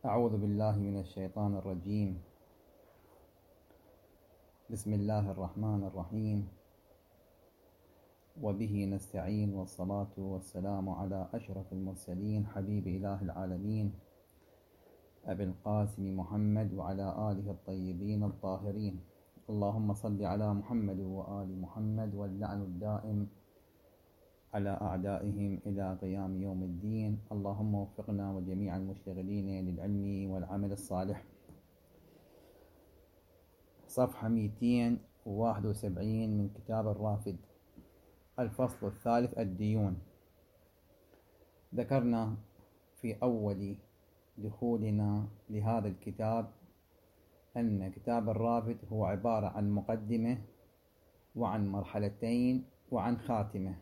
أعوذ بالله من الشيطان الرجيم. بسم الله الرحمن الرحيم، وبه نستعين، والصلاة والسلام على أشرف المرسلين حبيب إله العالمين أبي القاسم محمد وعلى آله الطيبين الطاهرين. اللهم صل على محمد وآل محمد، واللعن الدائم على أعدائهم إلى قيام يوم الدين. اللهم وفقنا وجميع المشتغلين للعلم والعمل الصالح. صفحة 271 من كتاب الرافد، الفصل الثالث، الديون. ذكرنا في أول دخولنا لهذا الكتاب أن كتاب الرافد هو عبارة عن مقدمة وعن مرحلتين وعن خاتمة،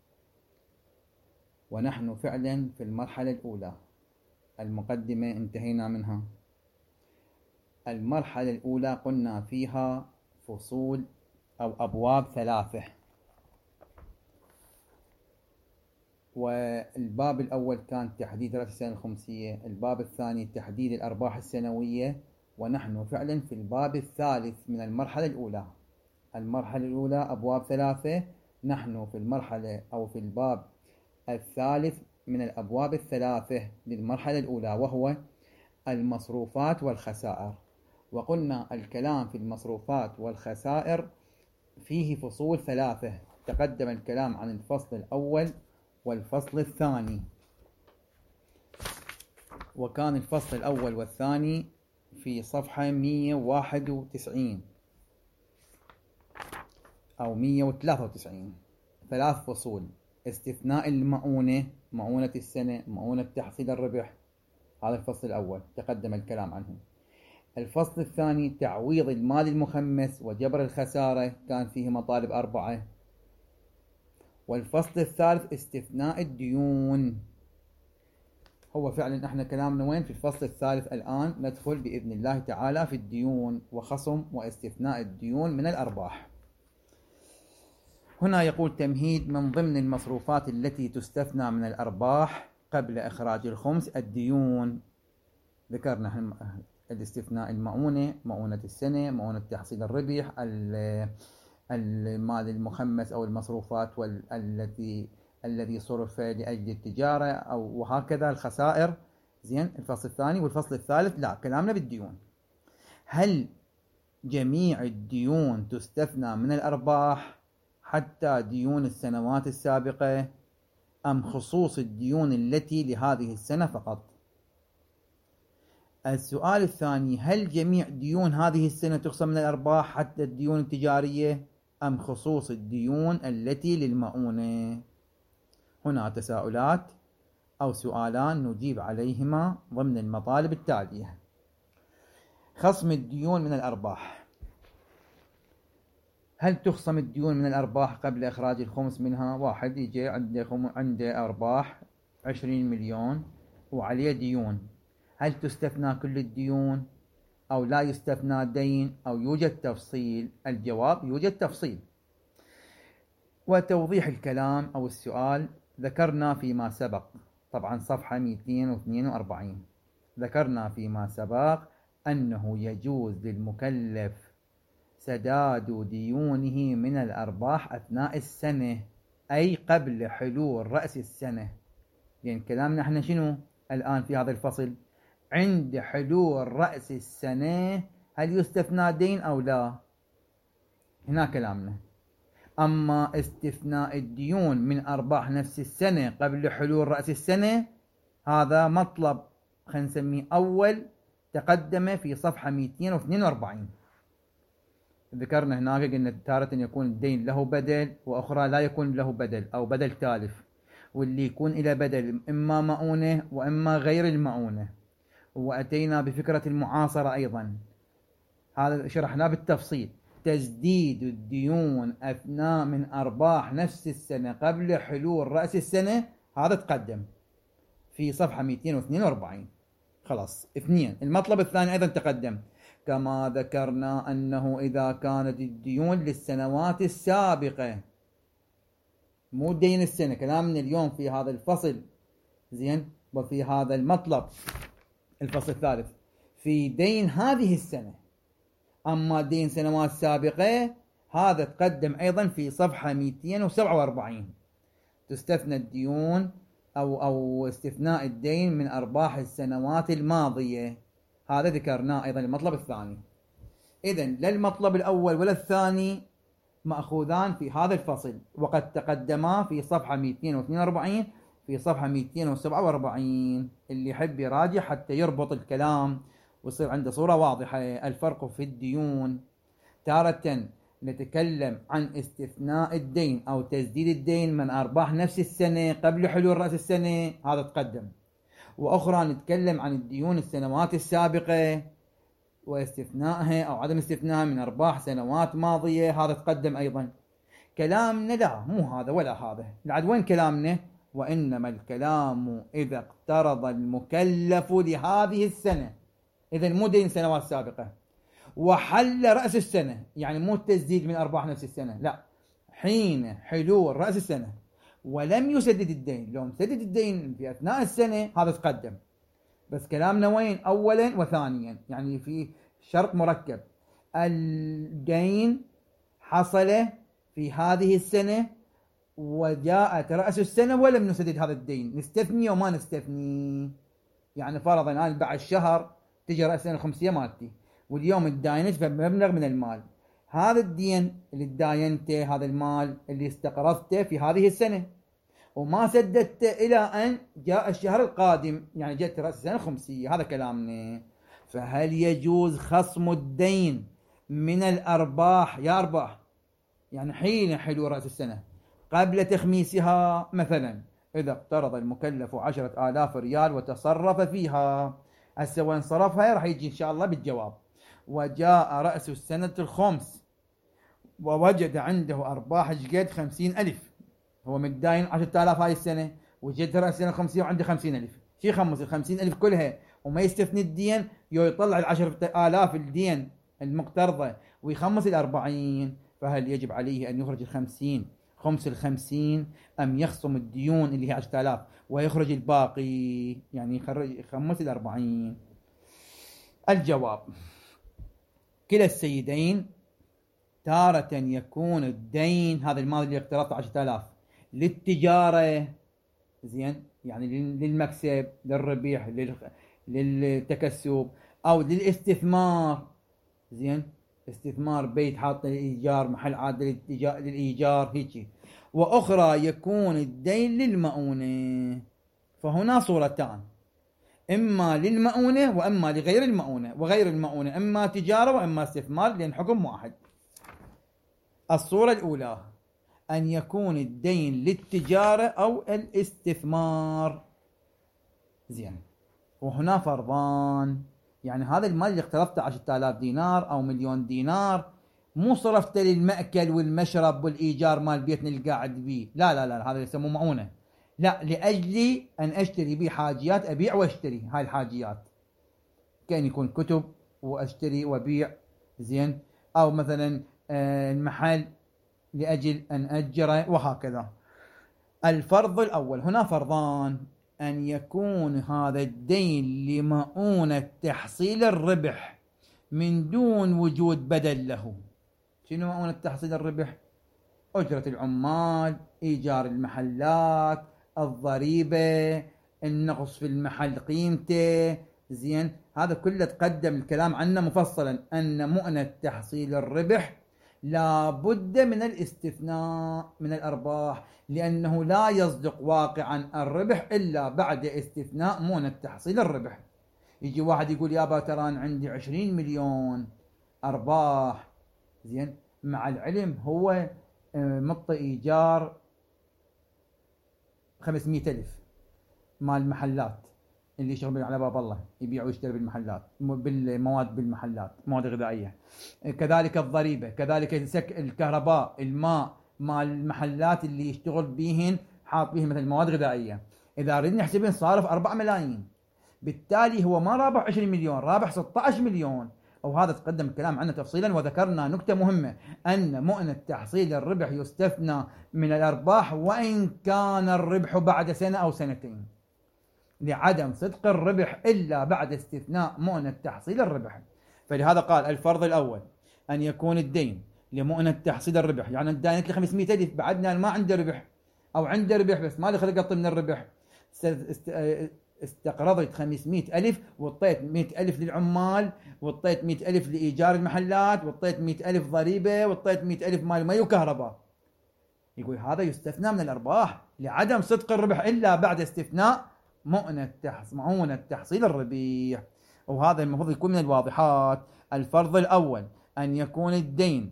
ونحن فعلا في المرحلة الأولى. المقدمة انتهينا منها. المرحلة الأولى قلنا فيها فصول أو أبواب ثلاثة، والباب الأول كان تحديد رأس السنة الخمسية، الباب الثاني تحديد الأرباح السنوية، ونحن فعلا في الباب الثالث من المرحلة الأولى. المرحلة الأولى أبواب ثلاثة، نحن في المرحلة أو في الباب الثالث من الأبواب الثلاثة للمرحلة الأولى، وهو المصروفات والخسائر. وقلنا الكلام في المصروفات والخسائر فيه فصول ثلاثة، تقدم الكلام عن الفصل الأول والفصل الثاني، وكان الفصل الأول والثاني في صفحة 191 أو 193، ثلاث فصول: استثناء المؤونة، مؤونة السنة، مؤونة تحصيل الربح، هذا الفصل الأول تقدم الكلام عنه. الفصل الثاني تعويض المال المخمس وجبر الخسارة، كان فيه مطالب 4. والفصل الثالث استثناء الديون. هو فعلا احنا كلامنا وين؟ في الفصل الثالث. الآن ندخل بإذن الله تعالى في الديون وخصم واستثناء الديون من الأرباح. هنا يقول تمهيد: من ضمن المصروفات التي تستثنى من الأرباح قبل إخراج الخمس الديون. ذكرنا الاستثناء: المؤونة، مؤونة السنة، مؤونة تحصيل الربح، المال المخمس أو المصروفات الذي صرف لأجل التجارة، أو وهكذا الخسائر. زين، الفصل الثاني. والفصل الثالث لا، كلامنا بالديون. هل جميع الديون تستثنى من الأرباح حتى ديون السنوات السابقة، أم خصوص الديون التي لهذه السنة فقط؟ السؤال الثاني: هل جميع ديون هذه السنة تخصم من الأرباح حتى الديون التجارية، أم خصوص الديون التي للمؤونة؟ هنا تساؤلات أو سؤالان نجيب عليهما ضمن المطالب التالية. خصم الديون من الأرباح: هل تخصم الديون من الأرباح قبل إخراج الخمس منها؟ واحد يجي عنده أرباح 20 مليون وعليه ديون، هل تستثنى كل الديون أو لا يستثنى دين أو يوجد تفصيل؟ الجواب: يوجد تفصيل. وتوضيح الكلام أو السؤال: ذكرنا فيما سبق، طبعا صفحة 242، ذكرنا فيما سبق أنه يجوز للمكلف سداد ديونه من الأرباح أثناء السنة، أي قبل حلول رأس السنة. لأن كلامنا احنا شنو الآن في هذا الفصل؟ عند حلول رأس السنة هل يستثنى دين أو لا؟ هنا كلامنا. أما استثناء الديون من أرباح نفس السنة قبل حلول رأس السنة، هذا مطلب خلينا نسميه أول، تقدم في صفحة 242. ذكرنا هناك قلنا تارة يكون الدين له بدل، وأخرى لا يكون له بدل أو بدل تالف، واللي يكون إلى بدل إما مؤونة وإما غير المؤونة. وأتينا بفكرة المعاصرة أيضا، هذا شرحناه بالتفصيل. تسديد الديون أثناء من أرباح نفس السنة قبل حلول رأس السنة، هذا تقدم في صفحة 242. خلاص. 2. المطلب الثاني أيضا تقدم، كما ذكرنا أنه إذا كانت الديون للسنوات السابقة، مو دين السنة، كلامنا اليوم في هذا الفصل. زين، وفي هذا المطلب الفصل الثالث في دين هذه السنة. أما دين سنوات سابقة هذا تقدم أيضا في صفحة 247. تستثنى الديون أو استثناء الدين من أرباح السنوات الماضية. هذا ذكرناه أيضا المطلب الثاني. إذن لا المطلب الأول ولا الثاني مأخوذان في هذا الفصل، وقد تقدما في صفحة 242 في صفحة 247. اللي يحب يراجع حتى يربط الكلام ويصير عنده صورة واضحة. الفرق في الديون: تارة نتكلم عن استثناء الدين أو تسديد الدين من أرباح نفس السنة قبل حلول رأس السنة، هذا تقدم. وأخرى نتكلم عن الديون السنوات السابقة واستثنائها أو عدم استثنائها من أرباح سنوات ماضية، هذا تقدم أيضا. كلامنا لا، مو هذا ولا هذا. لعد وين كلامنا؟ وإنما الكلام إذا اقترض المكلف لهذه السنة، إذا مو دين سنوات سابقة، وحل رأس السنة، يعني مو التسديد من أرباح نفس السنة، لا، حين حلول رأس السنة ولم يسدد الدين. لو مسدد الدين في أثناء السنة هذا تقدم. بس كلامنا وين؟ أولا وثانيا، يعني في شرط مركب. الدين حصل في هذه السنة وجاءت رأس السنة ولم نسدد هذا الدين، نستثني وما نستثني. يعني فرضا الآن بعد شهر تجي رأس السنة الخمسية مالتي، واليوم تداينت بمبلغ من المال. هذا الدين اللي تداينته، هذا المال اللي استقرضته في هذه السنة وما سددته إلى أن جاء الشهر القادم، يعني جت رأس السنة الخمسية، هذا كلامنا. فهل يجوز خصم الدين من الأرباح؟ يا أرباح يعني حين حلول رأس السنة قبل تخميسها. مثلا إذا اقترض المكلف 10,000 ريال وتصرف فيها، هسه وين صرفها راح يجي إن شاء الله بالجواب. وجاء رأس السنة الخمس ووجد عنده أرباح جد 50,000، هو متداين 10,000 هاي السنة، وجد رأس السنة الخمسية وعنده 50,000. شي يخمس 50,000 كلها وما يستثني الدين؟ يطلع 10,000 الدين المقترضة ويخمس 40. فهل يجب عليه أن يخرج 50 خمس 50 أم يخصم الديون اللي هي 10,000 ويخرج الباقي، يعني يخمس 40؟ الجواب: كلا السيدين. تارة يكون الدين هذا المال اللي اقترضته 10,000 للتجارة، زين، يعني للمكسب، للربح، للتكسب، أو للاستثمار، زين، استثمار بيت حاط للإيجار، محل عاد للإيجار هيك. وأخرى يكون الدين للمؤونة. فهنا صورتان: إما للمؤونة وإما لغير المؤونة، وغير المؤونة إما تجارة وإما استثمار، لأن حكم واحد. الصورة الأولى أن يكون الدين للتجارة أو الاستثمار، زين. وهنا فرضان، يعني هذا المال اللي اقترضته 10,000 دينار أو مليون دينار مو صرفته للمأكل والمشرب والإيجار مال بيتنا اللي قاعد بيه، لا لا لا، هذا يسموه مؤونة. لا، لأجلي أن أشتري بيه حاجيات، أبيع وأشتري هاي الحاجيات، كأن يكون كتب وأشتري وأبيع، زين، أو مثلا المحل لأجل أن أجره، وهكذا. الفرض الأول، هنا فرضان: أن يكون هذا الدين لمؤونة تحصيل الربح من دون وجود بدل له. شنو مؤونة تحصيل الربح؟ أجرة العمال، إيجار المحلات، الضريبة، النقص في المحل قيمته، زين. هذا كله تقدم الكلام عنه مفصلا، أن مؤونة تحصيل الربح لا بد من الاستثناء من الأرباح، لأنه لا يصدق واقعا الربح إلا بعد استثناء مؤونة تحصيل الربح. يجي واحد يقول يابا ترى عندي 20 مليون أرباح، زين، مع العلم هو مطي إيجار 500,000 مال المحلات اللي يشتغل على باب الله، يبيع ويشتري بالمحلات، بالمواد، بالمحلات، مواد غذائية. كذلك الضريبة، كذلك الكهرباء، الماء مال المحلات اللي يشتغل بيهن، حاط بيهن مثل مواد غذائية. إذا ردنا نحسبين صارف 4 ملايين، بالتالي هو ما رابح 20 مليون، رابح 16 مليون. وهذا تقدم الكلام عنه تفصيلا. وذكرنا نكتة مهمة، أن مؤونة تحصيل الربح يستثنى من الأرباح وإن كان الربح بعد سنة أو سنتين. لعدم صدق الربح إلا بعد استثناء مؤنة تحصيل الربح. فلهذا قال الفرض الأول أن يكون الدين لمؤنة تحصيل الربح، يعني داينت لي 500 ألف، بعدنا ما عنده ربح أو عنده ربح بس ما لي خلق من الربح، استقرضت 500 ألف وطيت 100 ألف للعمال، وطيت 100 ألف لإيجار المحلات، وطيت 100 ألف ضريبة، وطيت 100 ألف مال مي وكهرباء. يقول هذا يستثنى من الأرباح لعدم صدق الربح إلا بعد استثناء مؤنة تحصيل الربح. وهذا المفروض يكون من الواضحات. الفرض الأول أن يكون الدين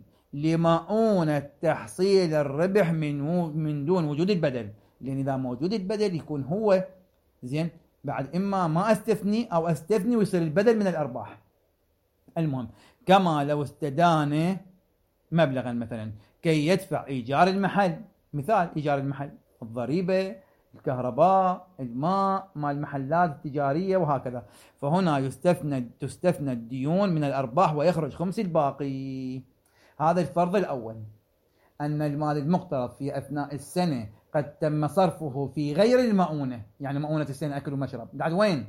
لمؤونة تحصيل الربح من دون وجود البدل، لأن إذا موجود البدل يكون هو زين بعد إما ما أستثني أو أستثني ويصير البدل من الأرباح. المهم كما لو استدان مبلغا مثلا كي يدفع إيجار المحل، مثال إيجار المحل، الضريبة، الكهرباء، الماء، مال المحلات التجارية وهكذا، فهنا تستثنى الديون من الأرباح ويخرج خمس الباقي. هذا الفرض الأول، أن المال المقترض في أثناء السنة قد تم صرفه في غير المؤونة، يعني مؤونة السنة أكل ومشرب، بعد وين؟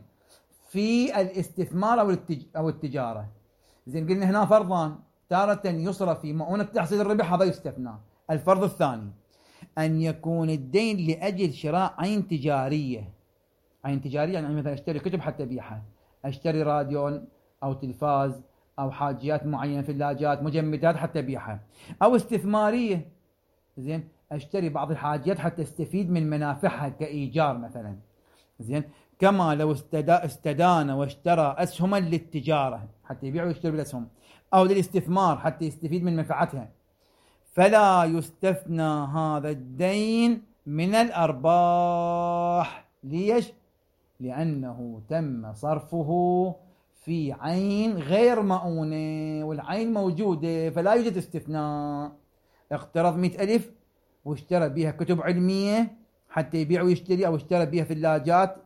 في الاستثمار أو التجارة. زين قلنا هنا فرضان، تارة يصرف في مؤونة تحصيل الربح، هذا يستثنى. الفرض الثاني أن يكون الدين لأجل شراء عين تجارية. عين تجارية يعني مثلا أشتري كتب حتى أبيعها، أشتري راديو أو تلفاز أو حاجيات معينة، ثلاجات، مجمدات حتى أبيعها. أو استثمارية، زين أشتري بعض الحاجات حتى استفيد من منافعها كإيجار مثلا. زين كما لو استدان واشترى أسهما للتجارة حتى يبيع ويشتري بالأسهم، أو للاستثمار حتى يستفيد من منفعتها، فلا يستثنى هذا الدين من الأرباح. ليش؟ لأنه تم صرفه في عين غير مؤونة، والعين موجودة فلا يوجد استثناء. اقترض 100 ألف واشترى بها كتب علمية حتى يبيع ويشتري، أو اشترى بها ثلاجات،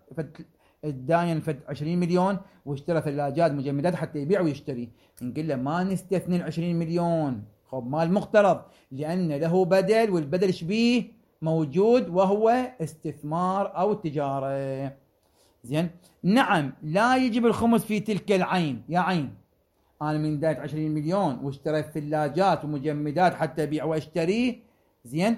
الداين 20 مليون واشترى ثلاجات مجمدات حتى يبيع ويشتري، نقول له ما نستثني 20 مليون خب مال مقترض، لأن له بدل، والبدل شبيه موجود وهو استثمار أو تجارة. زين نعم لا يجب الخمس في تلك العين. يا عين أنا من دايت 20 مليون واشتريت ثلاجات ومجمدات حتى أبيع واشتري، زين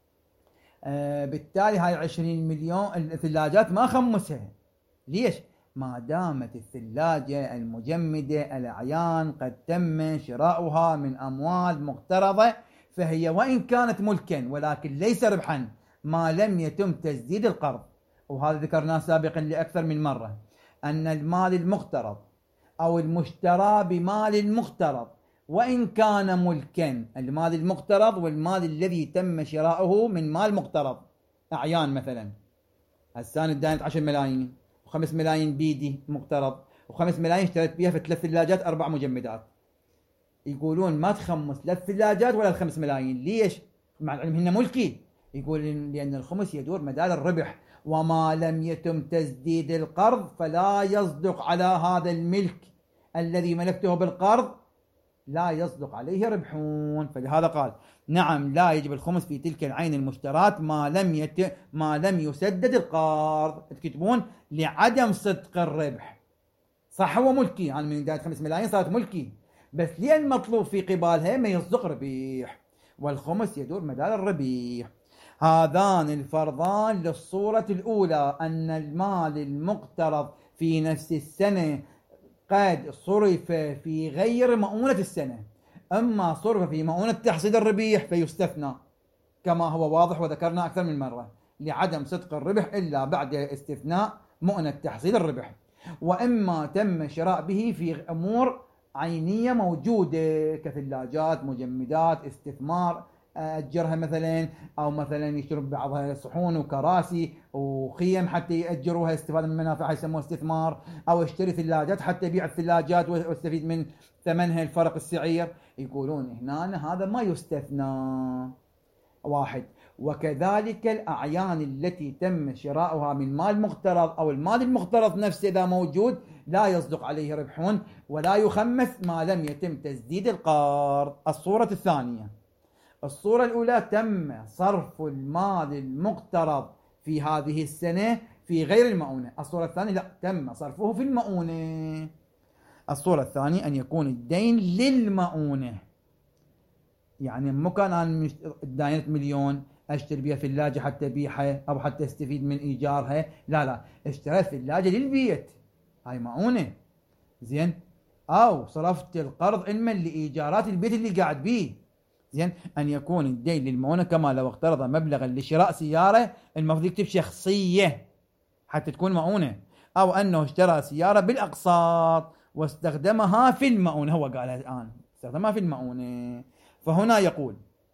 بالتالي هاي 20 مليون الثلاجات ما خمسها. ليش؟ ما دامت الثلاجة المجمدة الأعيان قد تم شراؤها من أموال مقترضة، فهي وإن كانت ملكا ولكن ليس ربحا ما لم يتم تسديد القرض. وهذا ذكرناه سابقا لأكثر من مرة، أن المال المقترض أو المشترى بمال المقترض وإن كان ملكا، المال المقترض والمال الذي تم شراؤه من مال مقترض أعيان مثلا، هسان الداينت 10 ملايين و5 ملايين بيدي مقترض، و5 ملايين اشتريت بيها في 3 ثلاجات 4 مجمدات، يقولون ما تخمس لا الثلاجات ولا ال5 ملايين. ليش؟ مع العلم هن ملكي. يقول لأن الخمس يدور مدار الربح، وما لم يتم تسديد القرض فلا يصدق على هذا الملك الذي ملكته بالقرض، لا يصدق عليه ربحون. فلهذا قال نعم لا يجب الخمس في تلك العين المشترات ما لم يسدد القرض. تكتبون لعدم صدق الربح. صح هو ملكي، يعني من بداية 5 ملايين صارت ملكي، بس ليه المطلوب في قبالها ما يصدق ربيح، والخمس يدور مدار الربيح. هذان الفرضان للصورة الأولى، أن المال المقترض في نفس السنة قد صرف في غير مؤونة السنة، أما صرف في مؤونة تحصيل الربيح فيستثنى كما هو واضح وذكرنا أكثر من مرة، لعدم صدق الربح إلا بعد استثناء مؤونة تحصيل الربح. وإما تم شراء به في أمور عينية موجودة كثلاجات، مجمدات، استثمار، أجرها مثلا، أو مثلا يشتروا بعضها صحون وكراسي وخيم حتى يأجروها استفادة من منافعها يسموه استثمار، أو اشتري ثلاجات حتى يبيع الثلاجات واستفيد من ثمنها الفرق السعير. يقولون هنا هذا ما يستثنى. واحد. وكذلك الأعيان التي تم شراؤها من مال مقترض أو المال المقترض نفسه إذا موجود لا يصدق عليه ربح ولا يخمس ما لم يتم تسديد القرض. الصورة الثانية. الصورة الأولى تم صرف المال المقترض في هذه السنة في غير المؤونة. الصورة الثانية لا، تم صرفه في المؤونة. الصورة الثانية أن يكون الدين للمؤونة، يعني مو كان أنا داينت مليون أشتري بها ثلاجة حتى أبيعها أو حتى أستفيد من إيجارها، لا، اشتريت ثلاجة للبيت، هاي مؤونة، زين، أو صرفت القرض علما لإيجارات البيت اللي قاعد بيه، زين. أن يكون الدين للمؤونة كما لو اقترض مبلغا لشراء سيارة، المفروض يكتب شخصية حتى تكون مؤونة، أو أنه اشترى سيارة بالأقساط واستخدمها في المؤونة، هو قالها الآن استخدمها في المؤونة. فهنا يقول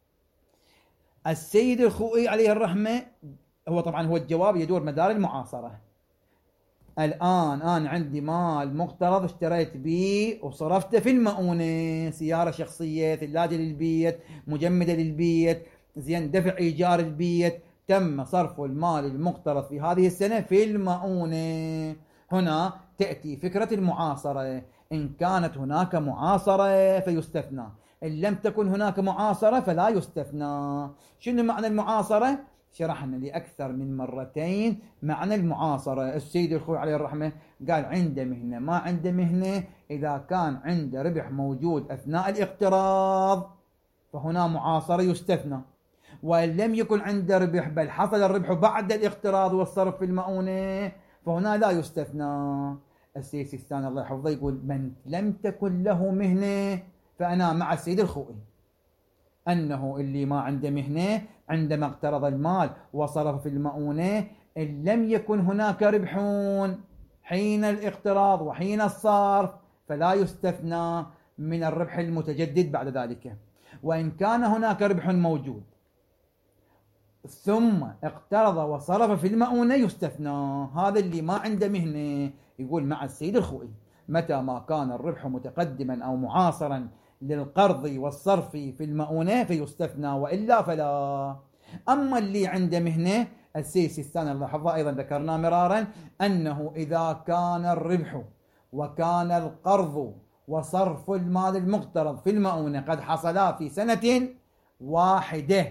السيد الخوئي عليه الرحمة، هو طبعا هو الجواب يدور مدار المعاصرة. الآن أنا عندي مال مقترض اشتريت به وصرفته في المؤونة، سيارة شخصية، ثلاجة للبيت، مجمدة للبيت، زين، دفع إيجار البيت، تم صرف المال المقترض في هذه السنة في المؤونة. هنا تأتي فكرة المعاصرة، إن كانت هناك معاصرة فيستثنى، إن لم تكن هناك معاصرة فلا يستثنى. شنو معنى المعاصرة؟ شرحنا لأكثر من مرتين معنى المعاصرة. السيد الخوئي عليه الرحمة قال عنده مهنة ما عنده مهنة، إذا كان عنده ربح موجود أثناء الاقتراض فهنا معاصرة يستثنى، وإن لم يكن عنده ربح بل حصل الربح بعد الاقتراض والصرف في المؤونة فهنا لا يستثنى. السيد سيستان الله يحفظه يقول من لم تكن له مهنة، فأنا مع السيد الخوئي أنه اللي ما عنده مهنة عندما اقترض المال وصرف في المؤونة، إن لم يكن هناك ربح حين الاقتراض وحين الصرف فلا يستثنى من الربح المتجدد بعد ذلك. وإن كان هناك ربح موجود ثم اقترض وصرف في المؤونة يستثنى. هذا اللي ما عنده مهنة يقول مع السيد الخوئي متى ما كان الربح متقدما أو معاصرا للقرض والصرف في المؤونة فيستثنى، وإلا فلا. أما اللي عنده مهنة، السيد سيستان الله يحفظه أيضا ذكرنا مرارا أنه إذا كان الربح وكان القرض وصرف المال المقترض في المؤونة قد حصلا في سنة واحدة،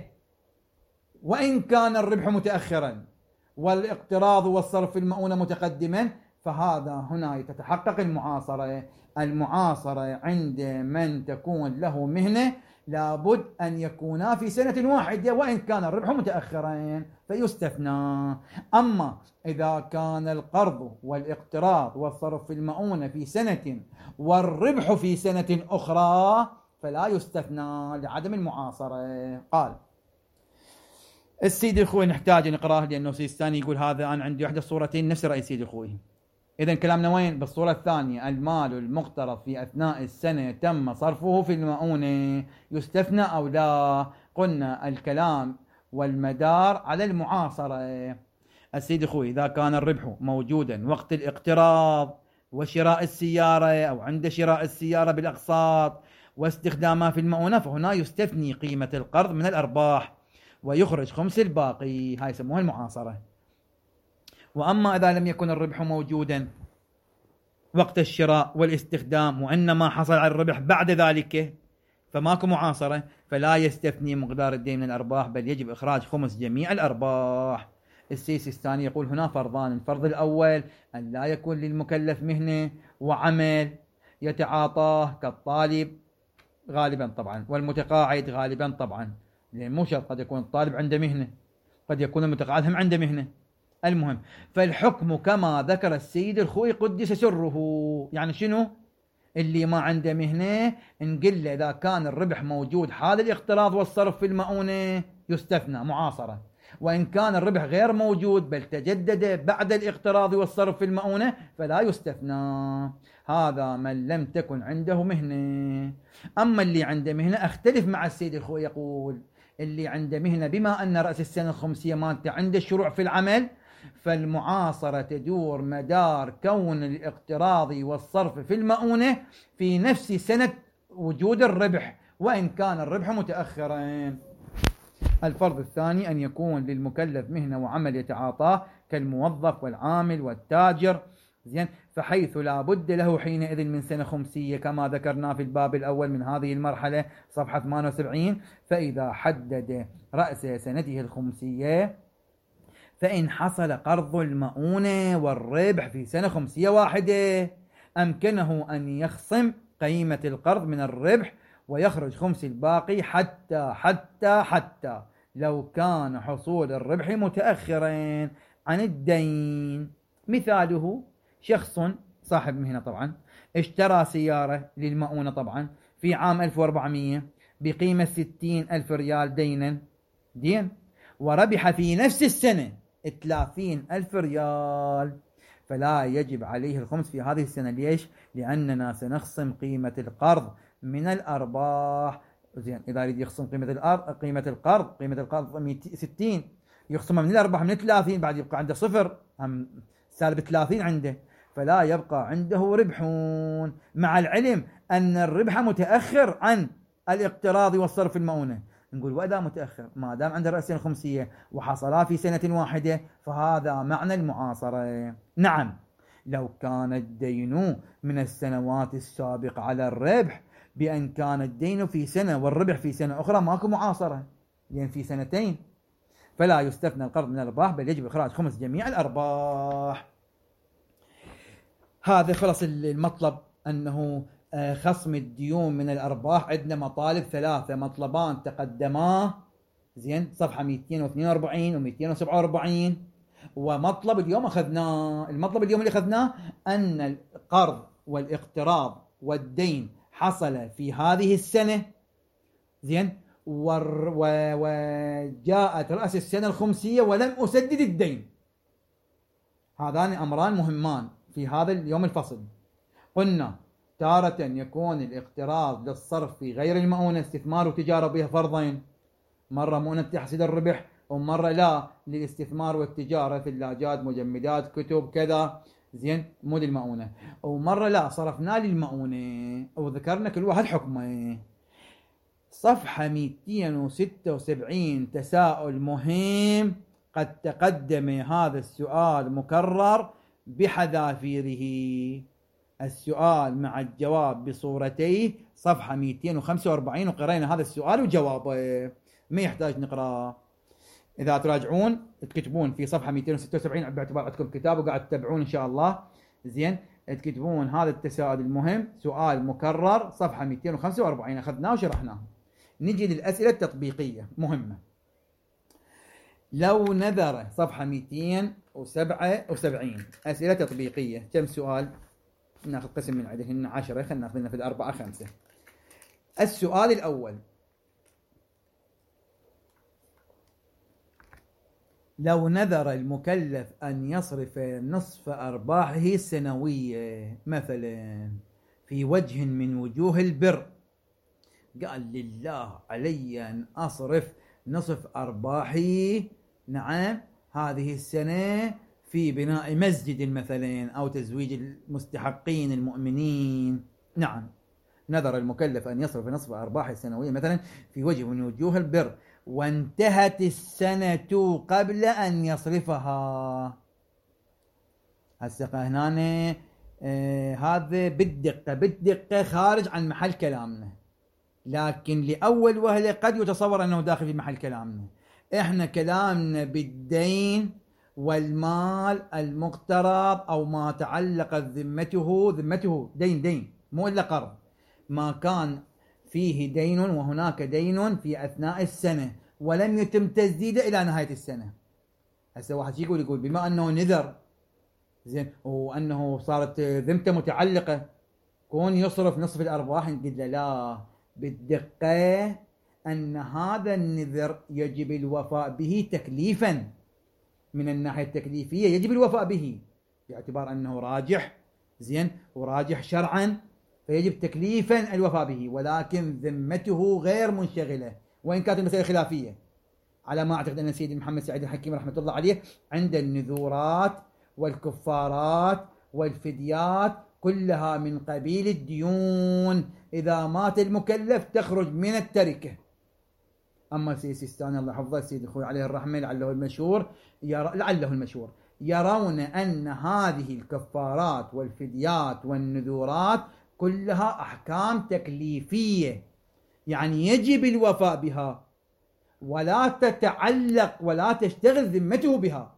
وإن كان الربح متأخرا والاقتراض والصرف في المؤونة متقدما، فهذا هنا تتحقق المعاصرة. المعاصرة عند من تكون له مهنة لابد أن يكونا في سنة واحدة وإن كان الربح متأخرا فيستثنى. أما إذا كان القرض والاقتراض والصرف في المؤونة في سنة والربح في سنة أخرى فلا يستثنى لعدم المعاصرة. قال السيد الخوئي نحتاج نقراه لأنه سيستاني يقول هذا أنا عندي واحدة صورتين نفس رأي السيد الخوئي. إذن كلامنا وين؟ بالصورة الثانية المال المقترض في أثناء السنة تم صرفه في المؤونة يستثنى أو لا؟ قلنا الكلام والمدار على المعاصرة. السيد الخوئي إذا كان الربح موجودا وقت الاقتراض وشراء السيارة أو عند شراء السيارة بالأقساط واستخدامها في المؤونة فهنا يستثني قيمة القرض من الأرباح ويخرج خمس الباقي، هاي يسموها المعاصرة. وأما إذا لم يكن الربح موجودا وقت الشراء والاستخدام وإنما حصل على الربح بعد ذلك فماكو معاصرة، فلا يستثني مقدار الدين من الأرباح بل يجب إخراج خمس جميع الأرباح. السيس الثاني يقول هنا فرضان. الفرض الأول أن لا يكون للمكلف مهنة وعمل يتعاطاه كالطالب غالبا طبعا والمتقاعد غالبا طبعا، لأن مو شرط، قد يكون الطالب عنده مهنة قد يكون المتقاعد هم عنده مهنة. المهم فالحكم كما ذكر السيد الخوئي قدس سره. يعني شنو؟ اللي ما عنده مهنة نقول له إذا كان الربح موجود حال الاقتراض والصرف في المؤونة يستثنى معاصرة، وإن كان الربح غير موجود بل تجدد بعد الاقتراض والصرف في المؤونة فلا يستثنى. هذا من لم تكن عنده مهنة. أما اللي عنده مهنة أختلف مع السيد الخوئي، يقول اللي عنده مهنة بما أن رأس السنة الخمسية مالته عنده الشروع في العمل فالمعاصرة تدور مدار كون الاقتراض والصرف في المؤونة في نفس سنة وجود الربح وإن كان الربح متأخرا. الفرض الثاني أن يكون للمكلف مهنة وعمل يتعاطاه كالموظف والعامل والتاجر، زين، فحيث لا بد له حينئذ من سنة خمسية كما ذكرنا في الباب الأول من هذه المرحلة صفحة 78. فإذا حدد رأس سنته الخمسية فإن حصل قرض المؤونة والربح في سنة خمسية واحدة أمكنه أن يخصم قيمة القرض من الربح ويخرج خمس الباقي حتى لو كان حصول الربح متأخرا عن الدين. مثاله: شخص صاحب مهنة طبعا اشترى سيارة للمؤونة طبعا في عام 1400 بقيمة 60,000 ريال دين، وربح في نفس السنة 30,000 ريال، فلا يجب عليه الخمس في هذه السنة. ليش؟ لأننا سنخصم قيمة القرض من الأرباح. زين، إذا يريد يخصم قيمة القرض 60 يخصمها من الأرباح من 30، بعد يبقى عنده صفر، هم سالب 30 عنده، فلا يبقى عنده ربح، مع العلم أن الربح متأخر عن الاقتراض والصرف المؤونة. نقول وإذا متأخر ما دام عنده رأسين خمسية وحصلا في سنة واحدة فهذا معنى المعاصرة. نعم، لو كان الدين من السنوات السابقة على الربح بأن كان الدين في سنة والربح في سنة أخرى ماكو معاصرة، لأن في سنتين، فلا يستثنى القرض من الأرباح بل يجب إخراج خمس جميع الأرباح. هذا خلص المطلب، أنه خصم الديون من الأرباح. عندنا مطالب ثلاثة، مطلبان تقدما زين صفحة 242 و 247، ومطلب اليوم أخذناه. المطلب اليوم اللي أخذناه أن القرض والاقتراض والدين حصل في هذه السنة، زين، وجاءت رأس السنة الخمسية ولم أسدد الدين. هذان أمران مهمان في هذا اليوم الفصل. قلنا تارة يكون الاقتراض للصرف في غير المؤونة استثمار وتجارة بها فرضين، مرة مؤونة تحصيل الربح ومرة لا للاستثمار والتجارة، ثلاجات، مجمدات، كتب، كذا، زين، مو للمؤونة. ومرة لا صرفنا للمؤونة وذكرنا كل واحد حكمه. صفحة 276 تساؤل مهم قد تقدم هذا السؤال مكرر بحذافيره. السؤال مع الجواب بصورتيه، صفحة 245، وقرأنا هذا السؤال وجوابه، ما يحتاج نقرأ. إذا تراجعون تكتبون في صفحة 276 باعتبار عندكم كتاب وقاعد تتابعون إن شاء الله، زين، تكتبون هذا التساؤل المهم، سؤال مكرر، صفحة 245، أخذناه وشرحناه. نجي للأسئلة التطبيقية مهمة. لو نذر صفحة 277 أسئلة تطبيقية، كم سؤال؟ ناخذ قسم من عدهن 10، خلينا ناخذ لنا في 4 5. السؤال الأول: لو نذر المكلف أن يصرف نصف أرباحه السنوية مثلا في وجه من وجوه البر، قال لله علي أن أصرف نصف أرباحي، نعم، هذه السنة في بناء مسجد مثلا أو تزويج المستحقين المؤمنين. نعم، نذر المكلف أن يصرف نصف أرباحه السنوية مثلا في وجه من وجوه البر، وانتهت السنة قبل أن يصرفها. هسه هنا هذا بالدقة خارج عن محل كلامنا، لكن لأول وهلة قد يتصور أنه داخل في محل كلامنا. إحنا كلامنا بالدين والمال المقترض أو ما تعلقت ذمته دين مو إلا قرض، ما كان فيه دين وهناك دين في أثناء السنة ولم يتم تسديده إلى نهاية السنة. هسه واحد يقول بما أنه نذر، زين، وأنه صارت ذمته متعلقة، كون يصرف نصف الأرباح، نقول له لا، بالدقة أن هذا النذر يجب الوفاء به تكليفا، من الناحية التكليفية يجب الوفاء به باعتبار أنه راجح، زين، وراجح شرعا، فيجب تكليفا الوفاء به، ولكن ذمته غير منشغلة، وإن كانت المسألة خلافية على ما أعتقد أن سيدي محمد سعيد الحكيم رحمة الله عليه عند النذورات والكفارات والفديات كلها من قبيل الديون، إذا مات المكلف تخرج من التركة. أما سيدي السيستاني الله يحفظه، سيدي أخوي عليه الرحمة، لعله المشهور يرون أن هذه الكفارات والفديات والنذورات كلها أحكام تكليفية، يعني يجب الوفاء بها ولا تتعلق ولا تشتغل ذمته بها،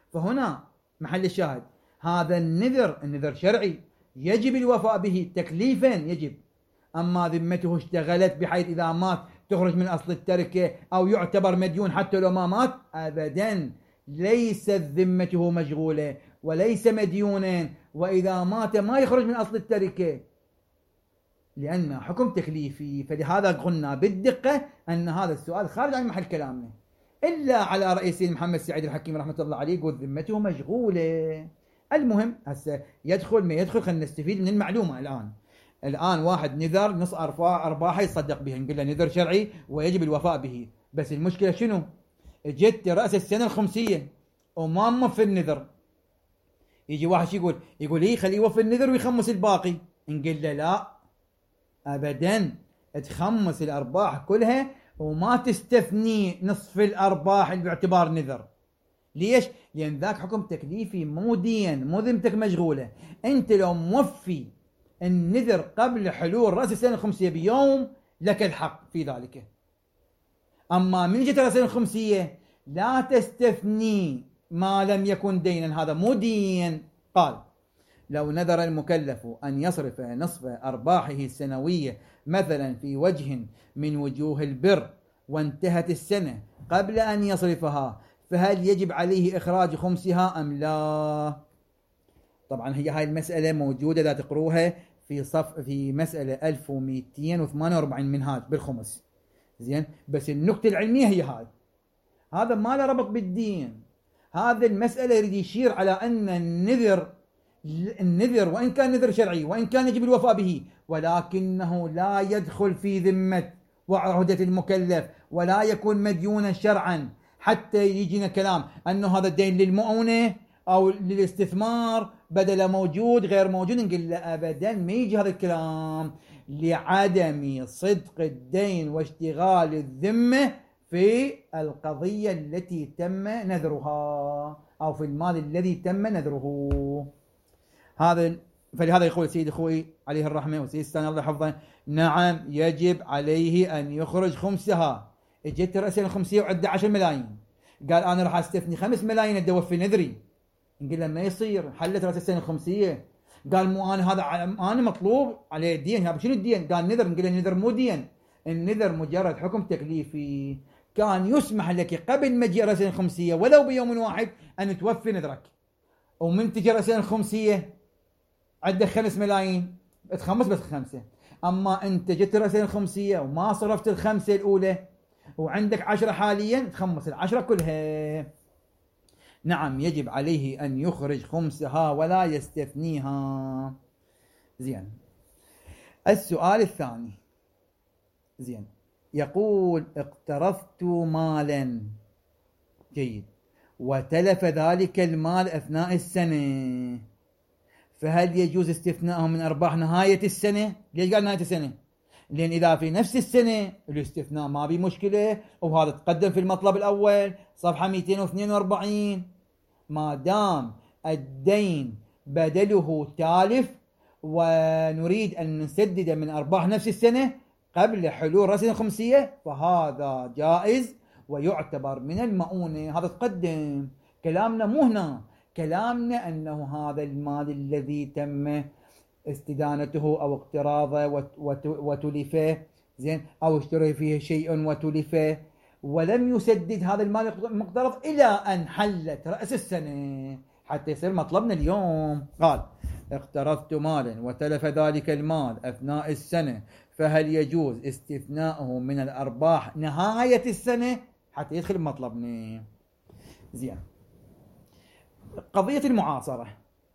فهنا محل الشاهد، هذا النذر شرعي يجب الوفاء به تكليفا يجب. أما ذمته اشتغلت بحيث إذا مات تخرج من أصل التركة أو يعتبر مديون حتى لو ما مات، أبدا، ليست ذمته مشغولة وليس مديونا، وإذا مات ما يخرج من أصل التركة لأن حكم تكليفي. فلهذا قلنا بالدقة أن هذا السؤال خارج عن محل كلامنا، إلا على رأي سيد محمد السعيد الحكيم رحمة الله عليه يقول ذمته مشغولة. المهم هسه يدخل ما يدخل، خلينا نستفيد من المعلومة. الآن واحد نذر نص أرباحه يصدق بها، نقول له نذر شرعي ويجب الوفاء به، بس المشكلة شنو؟ جت رأس السنة الخمسية وما موفي النذر. يجي واحد يقول إيه خليه يوفي النذر ويخمس الباقي، نقول له لا أبدا، تخمس الأرباح كلها وما تستثني نصف الأرباح باعتبار نذر. ليش؟ لأن ذاك حكم تكليفي مو دين، مو ذمتك مشغولة. أنت لو موفي النذر قبل حلول رأس السنة الخمسية بيوم لك الحق في ذلك. أما من جت رأس السنة الخمسية لا تستثني ما لم يكن دينا، هذا مو دين. قال لو نذر المكلف أن يصرف نصف أرباحه السنوية مثلا في وجه من وجوه البر وانتهت السنة قبل أن يصرفها، فهل يجب عليه إخراج خمسها أم لا؟ طبعا هي هاي المسألة موجودة لا تقروها في مسألة 1248 منهاج بالخمس. زين، بس النقطة العلمية هي هذا ما له ربط بالدين. هذا المسألة يريد يشير على أن النذر وإن كان نذر شرعي وإن كان يجب الوفاء به، ولكنه لا يدخل في ذمة وعهدة المكلف ولا يكون مديونا شرعا، حتى يجينا كلام أنه هذا الدين للمؤونة أو للاستثمار بدل موجود غير موجود، نقول له أبدا ما يجي هذا الكلام، لعدم صدق الدين واشتغال الذمة في القضية التي تم نذرها أو في المال الذي تم نذره. فلهذا يقول سيد أخوي عليه الرحمة وسيد الثاني الله يحفظه، نعم يجب عليه أن يخرج خمسها. اجت رأس الخمسية وعده 10 ملايين، قال أنا راح استثني 5 ملايين أدي أوفي نذري، نقول له ما يصير، حلت رأس السنة الخمسية. قال مو أنا هذا أنا مطلوب عليه الدين. شنو الدين؟ قال نذر. نقول له النذر مو دين، النذر مجرد حكم تكليفي كان يسمح لك قبل مجيء رأس الخمسية ولو بيوم واحد أن توفي نذرك، ومن تجي رأس الخمسية عندك 5 ملايين تخمس بس 5. أما أنت جت رأس الخمسية وما صرفت ال5 الأولى وعندك 10 حاليا تخمس ال10 كلها. نعم يجب عليه أن يخرج خمسها ولا يستثنيها. زين، السؤال الثاني. زين، يقول اقترضت مالا، جيد، وتلف ذلك المال أثناء السنة، فهل يجوز استثناءه من أرباح نهاية السنة؟ ليش قال نهاية السنة؟ لأن إذا في نفس السنة الاستثناء ما بي مشكلة، وهذا تقدم في المطلب الأول صفحة 242. ما دام الدين بدله تالف ونريد أن نسدد من أرباح نفس السنة قبل حلول رأس الخمسية فهذا جائز ويعتبر من المؤونة. هذا تقدم. كلامنا مو هنا، كلامنا أنه هذا المال الذي تم استدانته أو اقتراضه وتلفه، زين، أو اشتري فيه شيء وتلفه ولم يسدد هذا المال المقترض إلى أن حلت رأس السنة حتى يصير مطلبنا اليوم. قال اقترضت مالا وتلف ذلك المال أثناء السنة، فهل يجوز استثناؤه من الأرباح نهاية السنة حتى يدخل مطلبنا؟ زين، قضية المعاصرة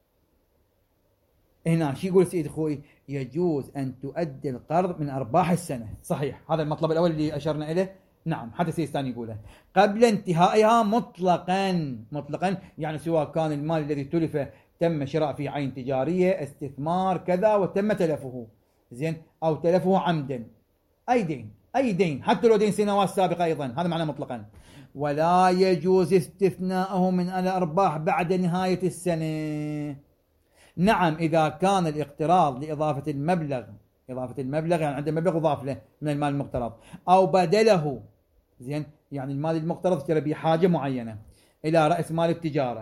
هنا شو يقول سيد أخوي؟ يجوز أن تؤدي القرض من أرباح السنة. صحيح، هذا المطلب الأول اللي أشرنا إليه. نعم، حتى سيد الثاني يقوله قبل انتهائها مطلقا، يعني سواء كان المال الذي تلف تم شراء في عين تجارية، استثمار، كذا، وتم تلفه، زين، أو تلفه عمدا، أي دين حتى لو دين سنوات سابقة أيضا، هذا معناه مطلقا. ولا يجوز استثناؤه من الأرباح بعد نهاية السنة. نعم، إذا كان الاقتراض لإضافة المبلغ يعني عند مبلغ يضاف له من المال المقترض أو بدله، زين، يعني المال المقترض اشترى به حاجة معينة إلى رأس مال التجارة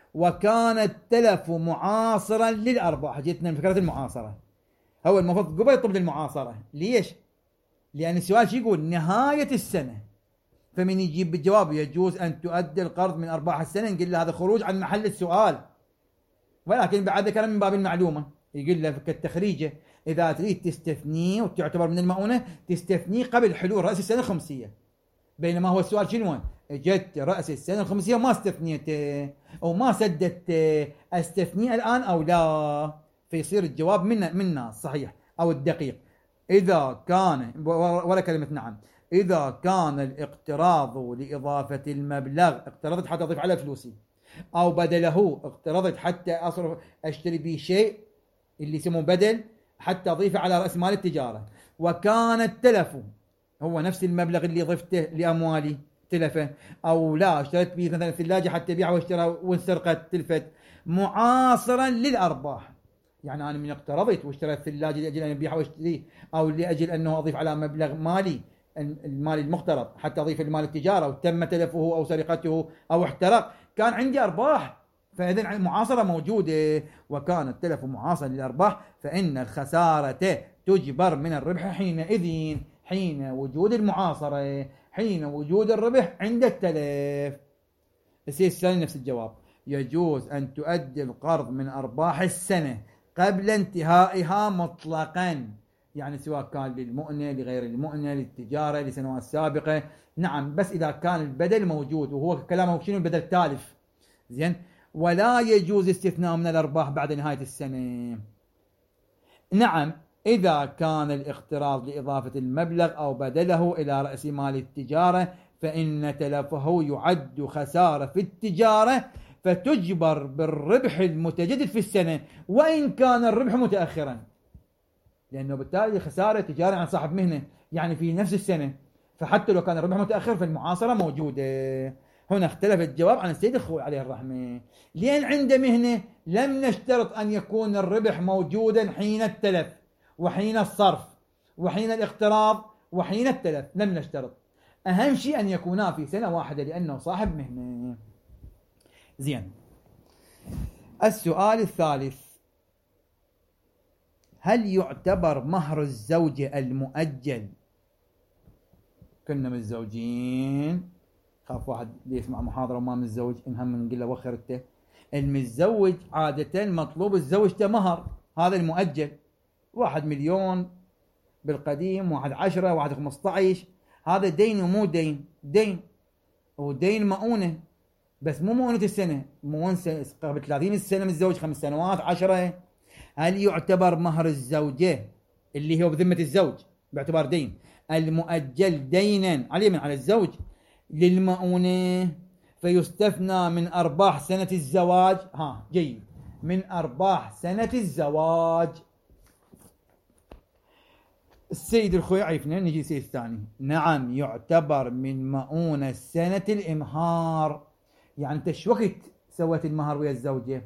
وكان التلف معاصرا للأرباح. جتنا من فكرة المعاصرة، هو المفروض قبل طب المعاصرة. ليش؟ لأن السؤال شو يقول؟ نهاية السنة. فمن يجيب بالجواب يجوز أن تؤدي القرض من أرباح السنة، نقول له هذا خروج عن محل السؤال، ولكن بعد ذكر من باب المعلومة. يقول له كالتخريجة إذا تريد تستثنيه وتعتبر من المؤونة تستثنيه قبل حلول رأس السنة الخمسية، بينما هو السؤال شنو؟ جت رأس السنة الخمسية وما استثنيته أو ما سددته، أستثنيه الآن أو لا؟ فيصير الجواب منا صحيح أو الدقيق إذا كان ولا كلمة نعم. إذا كان الاقتراض لإضافة المبلغ، اقترضت حتى أضيف على فلوسي، أو بدله، اقترضت حتى أصرف أشتري به شيء اللي يسمونه بدل حتى أضيفه على رأس مال التجارة، وكان التلف هو نفس المبلغ اللي ضفته لأموالي تلفه، أو لا اشتريت به مثلا ثلاجة حتى أبيعها واشتريها وانسرقت تلفت، معاصرا للأرباح. يعني أنا من اقترضت واشتريت ثلاجة لأجل أن أبيعها واشتريه، أو لأجل أنه أضيف على مبلغ مالي المال المقترض حتى أضيف المال التجارة وتم تلفه أو سرقته أو احترق، كان عندي أرباح، فإذن المعاصرة موجودة. وكان التلف معاصرا للأرباح فإن الخسارة تجبر من الربح حينئذ، حين وجود المعاصرة، حين وجود الربح عند التلف. السؤال نفس الجواب، يجوز أن تؤدي القرض من أرباح السنة قبل انتهائها مطلقا، يعني سواء كان للمؤنة لغير المؤنة للتجارة لسنوات سابقة، نعم، بس إذا كان البدل موجود، وهو كلامه شنو البدل تالف، زين. ولا يجوز استثناء من الأرباح بعد نهاية السنة. نعم، إذا كان الاقتراض لإضافة المبلغ أو بدله إلى رأس مال التجارة فإن تلفه يعد خسارة في التجارة، فتجبر بالربح المتجدد في السنة وإن كان الربح متأخرا، لأنه بالتالي خسارة تجارة عن صاحب مهنة يعني في نفس السنة، فحتى لو كان الربح متأخر فالمعاصرة موجودة. هنا اختلف الجواب عن السيد الخوي عليه الرحمة، لأن عند مهنة لم نشترط أن يكون الربح موجودا حين التلف وحين الصرف وحين الاقتراض وحين التلف، لم نشترط، أهم شيء أن يكونا في سنة واحدة لأنه صاحب مهنة. زين. السؤال الثالث، هل يعتبر مهر الزوجة المؤجل؟ كنا متزوجين، خاف واحد يسمع محاضرة وما متزوج انهم نقول له وخرته. المتزوج عادة مطلوب الزوجته مهر، هذا المؤجل 1 مليون بالقديم، 1 10 1 15، هذا دين ومو دين، دين ودين مؤونة، بس مو مؤونة السنة، مؤونة قبل 30 سنة متزوج 5 سنوات 10. هل يعتبر مهر الزوجة اللي هو بذمة الزوج باعتبار دين المؤجل دينا عليه من على الزوج للمؤونة فيستثنى من أرباح سنة الزواج؟ جيد، من أرباح سنة الزواج. السيد الخوي عرفنا، نجي السيد الثاني. نعم، يعتبر من مؤونة سنة الإمهار. يعني انت شو وقت سويت المهر ويا الزوجة؟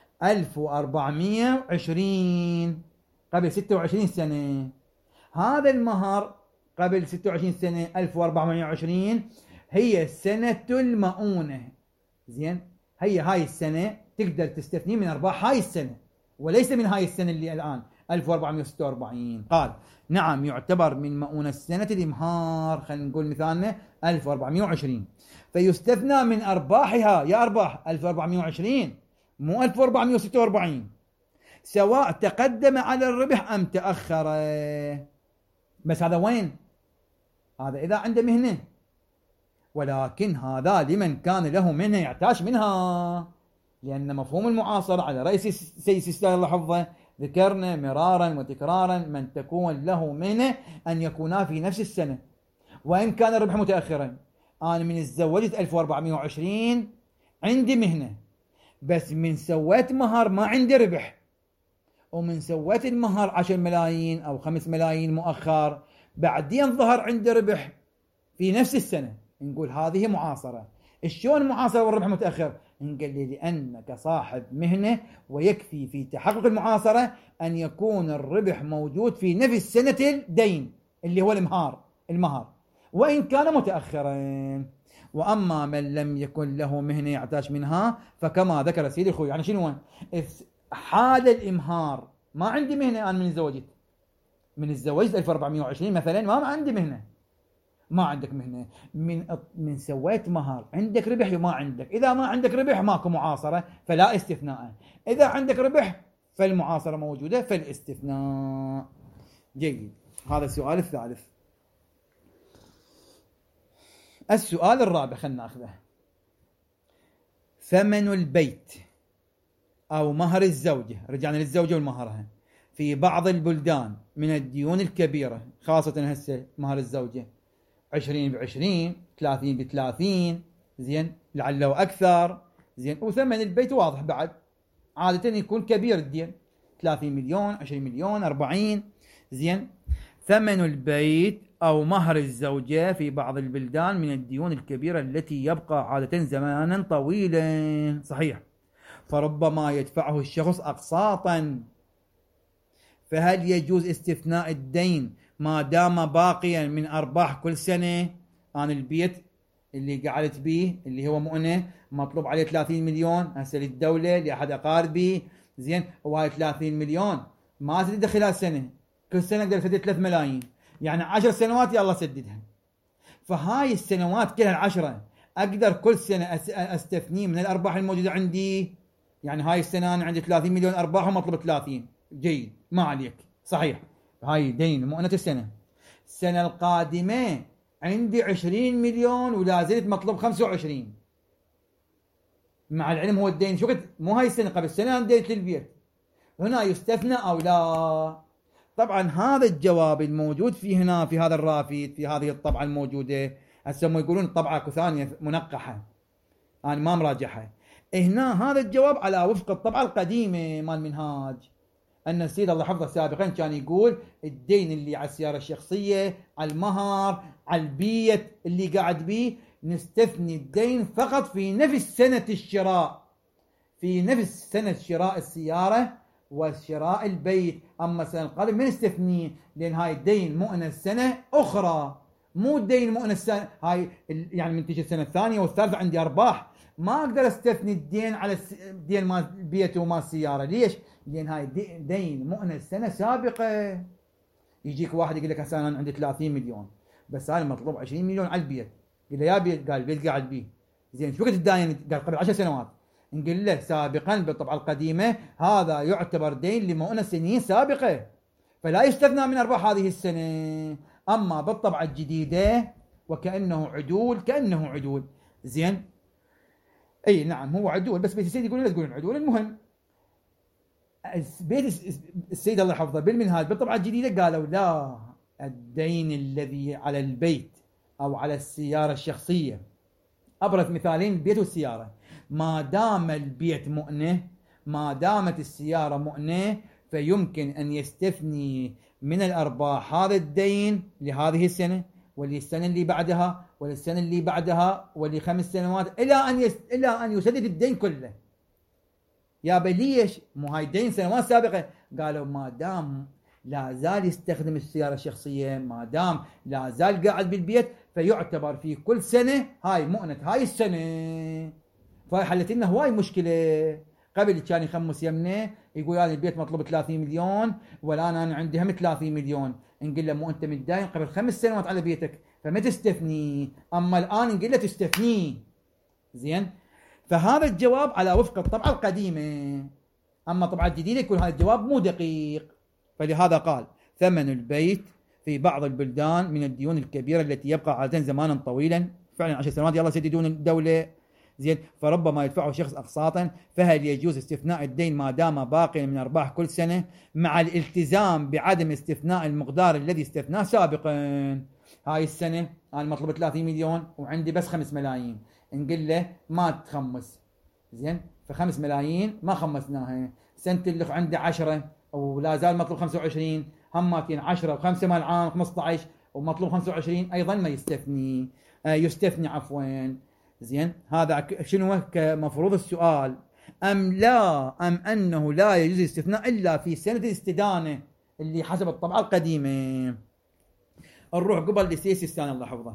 1420 قبل 26 سنة. هذا المهر قبل 26 سنة 1420 هي سنة المؤونة، زين. هي هاي السنة تقدر تستثني من أرباح هاي السنة وليس من هاي السنة اللي الآن 1446. قال نعم يعتبر من مؤونة سنة الإمهار، خلينا نقول مثالنا 1420، فيستثنى من أرباحها، يا أرباح 1420 مو 1446، سواء تقدم على الربح أم تأخر. بس هذا وين؟ هذا إذا عنده مهنة، ولكن هذا لمن كان له مهنة يعتاش منها، لأن مفهوم المعاصرة على رئيس سيد سيستان الله حفظه ذكرنا مرارا وتكرارا من تكون له مهنة أن يكونا في نفس السنة وإن كان الربح متأخرا. أنا من تزوجت 1420 عندي مهنة، بس من سويت مهر ما عندي ربح، ومن سويت المهر 10 ملايين أو 5 ملايين مؤخر بعدين ظهر عندي ربح في نفس السنة، نقول هذه معاصرة. شلون معاصرة والربح متأخر؟ نقول لي لأنك صاحب مهنة ويكفي في تحقق المعاصرة أن يكون الربح موجود في نفس سنة الدين اللي هو المهر وإن كان متأخرا. وأما من لم يكن له مهنة يحتاج منها فكما ذكر سيدي الخوي. يعني شنو حال الإمهار؟ ما عندي مهنة أنا من الزوجت 1420 مثلا، ما عندي مهنة. ما عندك مهنة، من سويت مهر، عندك ربح وما عندك. إذا ما عندك ربح ماكو معاصرة فلا استثناء، إذا عندك ربح فالمعاصرة موجودة فالاستثناء. جيد، هذا السؤال الثالث. السؤال الرابع خلنا ناخذه. ثمن البيت أو مهر الزوجة، رجعنا للزوجة والمهرها، في بعض البلدان من الديون الكبيرة، خاصة هسه مهر الزوجة 20 ب20، 30 ب30، زين لعله أكثر، زين. وثمن البيت واضح بعد، عادة يكون كبير الدين، 30 مليون، 20 مليون، 40، زين. ثمن البيت أو مهر الزوجة في بعض البلدان من الديون الكبيرة التي يبقى عادة زمانا طويلا، صحيح، فربما يدفعه الشخص أقساطا. فهل يجوز استثناء الدين ما دام باقيا من أرباح كل سنة؟ أنا البيت اللي قعدت به اللي هو مؤنة مطلوب عليه 30 مليون هسه للدولة لأحد أقاربي، زين، وهاي 30 مليون ما تسدد خلال سنة، كل سنة أقدر أسدد 3 ملايين، يعني 10 سنوات يلا سددها. فهاي السنوات كلها ال10 أقدر كل سنة أستثني من الأرباح الموجودة عندي. يعني هاي السنة أنا عندي 30 مليون أرباح ومطلوب 30، جيد، ما عليك، صحيح، هاي دين مؤنة السنة القادمة عندي 20 مليون ولا زلت مطلوب 25، مع العلم هو الدين شو قلت، مو هاي السنة قبل سنة أنا دينت للبيت، هنا يستثنى أو لا؟ طبعا هذا الجواب الموجود في هنا في هذا الرافد في هذه الطبعة الموجودة، هسه هم يقولون طبعة ثانية منقحة، أنا ما مراجعها. هنا هذا الجواب على وفق الطبعة القديمة مال المنهاج، أن السيد الله حفظه سابقا كان يقول الدين اللي على السيارة الشخصية، على المهر، على البيت اللي قاعد بيه، نستثني الدين فقط في نفس سنة الشراء، في نفس سنة شراء السيارة وشراء البيت. أما السنة القادمة ما نستثنيه، لأن هاي الدين مؤنة سنة أخرى، مو الدين مؤنة السنة هاي، يعني من تيجي السنة الثانية والثالثة عندي أرباح، ما أقدر أستثني الدين على الدين مال البيت ومال السيارة. ليش؟ لأن هاي دين مؤنة السنة سابقة. يجيك واحد يقول لك هسه أنا عندي 30 مليون بس أنا مطلوب 20 مليون على البيت، قل له يا بيت، قال البيت قاعد بيه، زين شو وقت الداين؟ قال قبل 10 سنوات. نقول له سابقا بالطبعة القديمة هذا يعتبر دين لمؤنة سنين سابقة، فلا يستثنى من أرباح هذه السنة. أما بالطبعة الجديدة وكأنه عدول، كأنه عدول، زين، أي نعم هو عدول، بس بيت السيد يقول لا تقولون عدول. المهم بيت السيد الله يحفظه بالمنهاج بالطبعة الجديدة قالوا لا، الدين الذي على البيت أو على السيارة الشخصية، أبرز مثالين البيت والسيارة، ما دام البيت مؤنة، ما دامت السيارة مؤنة، فيمكن أن يستثني من الأرباح هذا الدين لهذه السنة وللسنة اللي بعدها وللسنة اللي بعدها ول5 سنوات إلى أن يسدد الدين كله. يا ليش؟ مو هاي الدين سنوات سابقة. قالوا ما دام لا زال يستخدم السيارة الشخصية، ما دام لا زال قاعد بالبيت، فيعتبر في كل سنة هاي مؤنة هاي السنة. فحلت لنا هواي مشكلة. قبل كان يخمس يمنه يقول هذا البيت مطلوب 30 مليون والآن أنا عندي هم 30 مليون، نقول له مو أنت متداين قبل 5 سنوات على بيتك فما تستثني، أما الآن نقول له تستثني، زين. فهذا الجواب على وفق الطبعة القديمة. أما الطبعة الجديدة يكون هذا الجواب مو دقيق، فلهذا قال ثمن البيت في بعض البلدان من الديون الكبيرة التي يبقى عادة زمانا طويلا، فعلا 10 سنوات يلا سددون الدولة، زين، فربما يدفعه شخص أقساطا. فهل يجوز استثناء الدين ما دام باقيا من أرباح كل سنة مع الالتزام بعدم استثناء المقدار الذي استثناه سابقا؟ هاي السنة أنا مطلوب 30 مليون وعندي بس 5 ملايين، نقول له ما تخمس، زين، ف5 ملايين ما خمسناها، سنة اللي عندي 10 ولا زال مطلوب 25، هماتين 10 و5 مال عام 15 ومطلوب 25 أيضا ما يستثني، يستثني عفوا، زين. هذا شنو كمفروض السؤال، أم لا، أم أنه لا يجوز الاستثناء إلا في سنة الاستدانة اللي حسب الطبعة القديمة. نروح قبل لسيسي الثاني الله حفظه.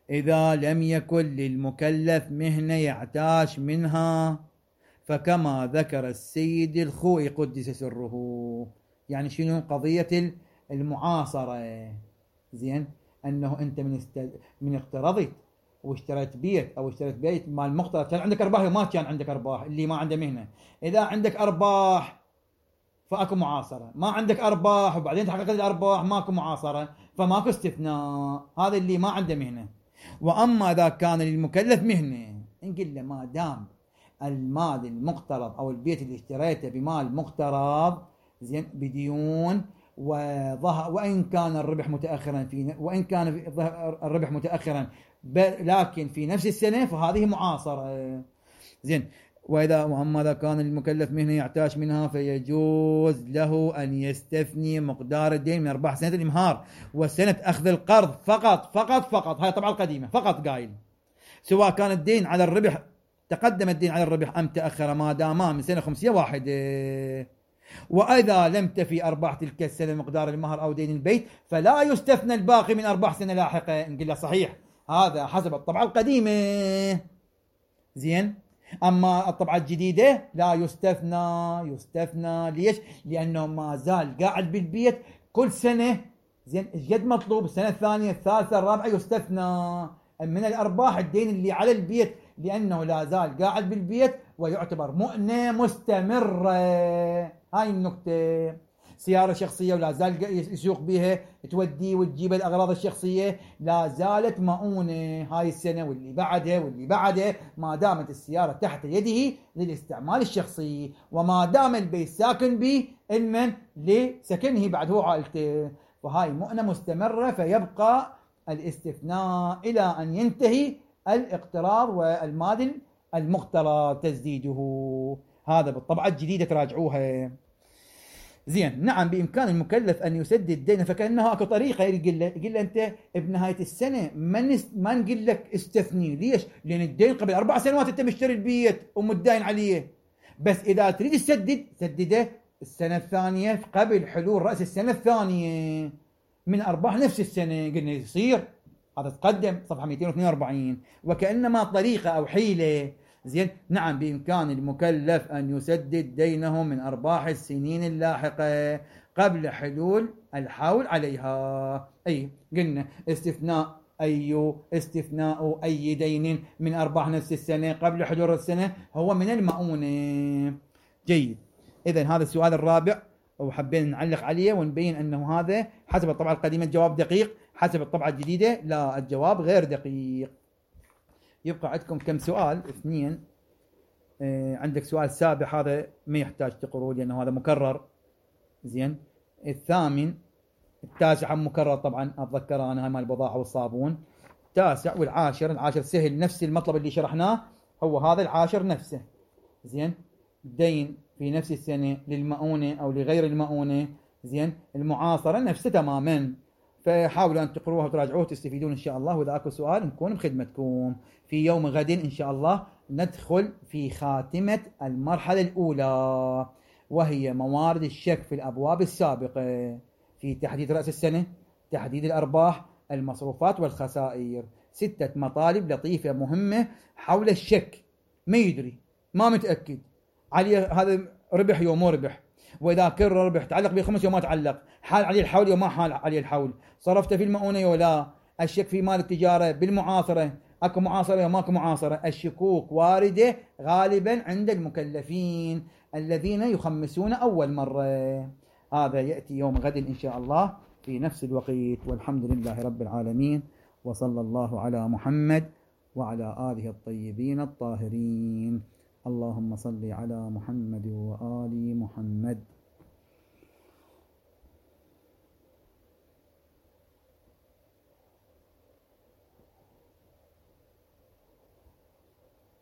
إذا لم يكن للمكلف مهنة يعتاش منها، فكما ذكر السيد الخوئي قدس سره. يعني شنو قضية المعاصرة؟ زين، أنه أنت من اقترضت واشتريت بيت أو اشتريت بيت مال مقترض، كان عندك أرباح وما كان عندك أرباح، اللي ما عنده مهنة. إذا عندك أرباح فاكو معاصرة، ما عندك أرباح وبعدين تحققت الأرباح ماكو معاصرة، فماكو استثناء، هذا اللي ما عنده مهنة. وأما إذا كان للمكلف مهنة، نقول له ما دام المال المقترض أو البيت اللي اشتريته بمال مقترض زين بديون، وإن كان الربح متأخرا وإن كان الربح متأخرا لكن في نفس السنة، فهذه معاصرة. زين. وأما إذا كان المكلف مهنة يعتاش منها، فيجوز له أن يستثني مقدار الدين من أرباح سنة الإمهار وسنة أخذ القرض فقط فقط فقط. هاي طبعا القديمة فقط قايل، سواء كان الدين على الربح تقدم الدين على الربح أم تأخر، ما داما من سنة 500 واحدة. وإذا لم تفي أرباح تلك السنة مقدار المهر أو دين البيت، فلا يستثنى الباقي من أرباح سنة لاحقة. نقول له صحيح، هذا حسب الطبعة القديمة. زين. أما الطبعة الجديدة لا يستثنى. ليش؟ لأنه ما زال قاعد بالبيت كل سنة. زين، ايش قد مطلوب؟ السنة الثانية الثالثة الرابعة يستثنى من الأرباح الدين اللي على البيت، لأنه لا زال قاعد بالبيت ويعتبر مؤنة مستمرة. هاي النكتة. سيارة شخصية ولا زال يسوق بها، تودي وتجيب الأغراض الشخصية، لا زالت مؤونة هاي السنة واللي بعدها واللي بعدها، ما دامت السيارة تحت يده للاستعمال الشخصي، وما دام البيت ساكن به المن لسكنه بعد هو عائلته، فهاي مؤنة مستمرة، فيبقى الاستثناء إلى أن ينتهي الاقتراض والمال المقترض تسديده. هذا بالطبعة الجديدة تراجعوها. زين. نعم، بإمكان المكلف أن يسدد دينه، فكأنها أكو طريقة يقول له أنت بنهاية السنة ما نقول لك استثني. ليش؟ لأن الدين قبل 4 سنوات أنت مشتري البيت ومتداين عليه، بس إذا تريد سدده السنة الثانية قبل حلول رأس السنة الثانية من أرباح نفس السنة. قلنا يصير هذا تقدم صفحة 242. وكأنما طريقة أو حيلة. زين. نعم، بإمكان المكلف أن يسدد دينه من أرباح السنين اللاحقة قبل حلول الحول عليها. أي قلنا استثناء أي دين من أرباح نفس السنة قبل حلول السنة هو من المؤونة. جيد. إذن هذا السؤال الرابع، وحبين نعلق عليه ونبين أنه هذا حسب الطبعة القديمة الجواب دقيق، حسب الطبعة الجديدة لا، الجواب غير دقيق. يبقى عندكم كم سؤال؟ 2. عندك سؤال سابع، هذا ما يحتاج تقروه لأنه هذا مكرر. زين. 8 9 مكرر طبعا، أتذكر أنا هاي مال البضاعة والصابون. 9 والعاشر، العاشر سهل، نفس المطلب اللي شرحناه هو هذا العاشر نفسه. زين. دين في نفس السنة للمؤونة أو لغير المؤونة. زين. المعاصرة نفسه تماما. فحاولوا أن تقروها وتراجعوه تستفيدون إن شاء الله. وإذا أكو سؤال نكون بخدمتكم. في يوم غد إن شاء الله ندخل في خاتمة المرحلة الأولى، وهي موارد الشك في الأبواب السابقة، في تحديد رأس السنة، تحديد الأرباح، المصروفات والخسائر. 6 مطالب لطيفة مهمة حول الشك. ما يدري، ما متأكد عليه هذا ربح يوم مو ربح، وإذا كر ربح تعلق ب5 يوم ما تعلق، حال عليه الحول يوم ما حال عليه الحول، صرفت في المؤونة ولا. الشك في مال التجارة بالمعاصرة، أكو معاصرة وما أكو معاصرة. الشكوك واردة غالبا عند المكلفين الذين يخمسون أول مرة. هذا يأتي يوم غد إن شاء الله في نفس الوقت. والحمد لله رب العالمين، وصلى الله على محمد وعلى آله الطيبين الطاهرين. اللهم صل على محمد وآل محمد.